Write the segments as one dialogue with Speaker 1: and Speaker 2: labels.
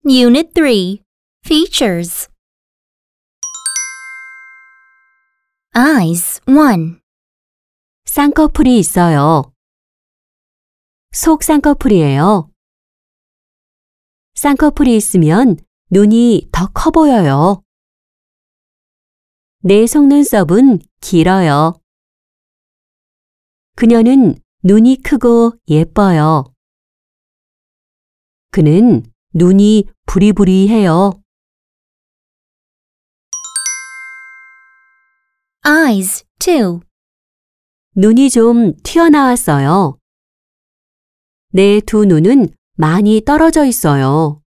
Speaker 1: Unit 3. Features. Eyes 1.
Speaker 2: 쌍꺼풀이 있어요. 속 쌍꺼풀이에요. 쌍꺼풀이 있으면 눈이 더 커 보여요. 내 속눈썹은 길어요. 그녀는 눈이 크고 예뻐요. 그는 눈이 부리부리해요.
Speaker 1: Eyes 2.
Speaker 2: 눈이 좀 튀어나왔어요. 내 두 눈은 많이 떨어져 있어요.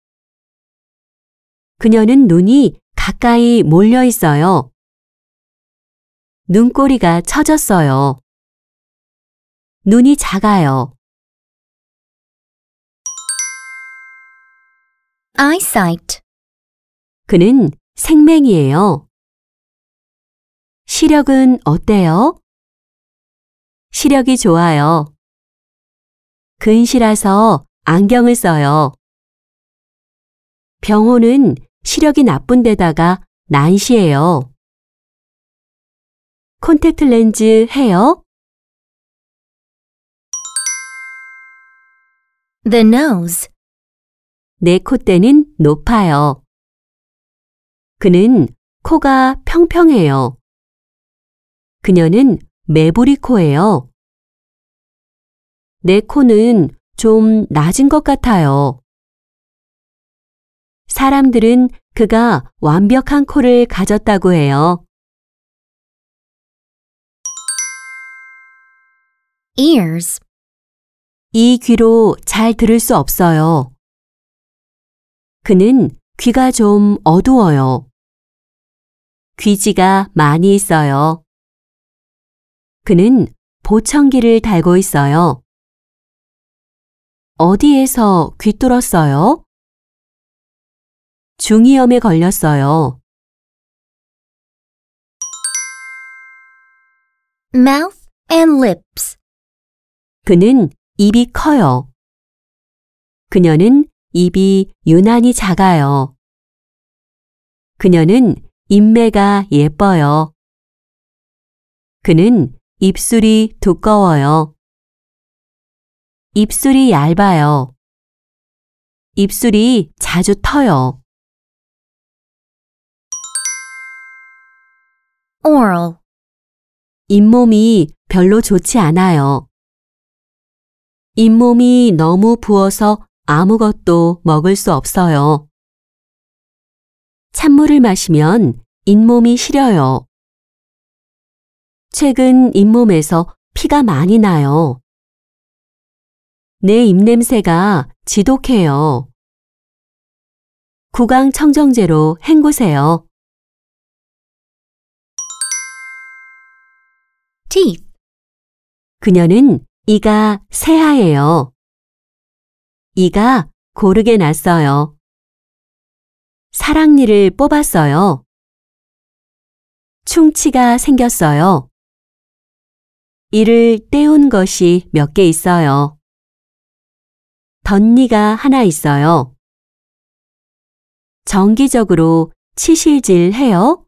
Speaker 2: 그녀는 눈이 가까이 몰려 있어요. 눈꼬리가 처졌어요. 눈이 작아요.
Speaker 1: Eyesight.
Speaker 2: 그는 생맹이에요. 시력은 어때요? 시력이 좋아요. 근시라서 안경을 써요. 병호는 시력이 나쁜 데다가 난시해요. 콘택트 렌즈 해요?
Speaker 1: The nose.
Speaker 2: 내 콧대는 높아요. 그는 코가 평평해요. 그녀는 매부리 코예요. 내 코는 좀 낮은 것 같아요. 사람들은 그가 완벽한 코를 가졌다고 해요.
Speaker 1: Ears.
Speaker 2: 이 귀로 잘 들을 수 없어요. 그는 귀가 좀 어두워요. 귀지가 많이 있어요. 그는 보청기를 달고 있어요. 어디에서 귀 뚫었어요? 중이염에 걸렸어요.
Speaker 1: Mouth and lips.
Speaker 2: 그는 입이 커요. 그녀는 입이 유난히 작아요. 그녀는 인매가 예뻐요. 그는 입술이 두꺼워요. 입술이 얇아요. 입술이 자주 터요.
Speaker 1: Oral.
Speaker 2: 잇몸이 별로 좋지 않아요. 잇몸이 너무 부어서 아무것도 먹을 수 없어요. 찬물을 마시면 잇몸이 시려요. 최근 잇몸에서 피가 많이 나요. 내 입냄새가 지독해요. 구강청정제로 헹구세요.
Speaker 1: Teeth.
Speaker 2: 그녀는 이가 새하예요. 이가 고르게 났어요. 사랑니를 뽑았어요. 충치가 생겼어요. 이를 떼운 것이 몇 개 있어요. 덧니가 하나 있어요. 정기적으로 치실질 해요?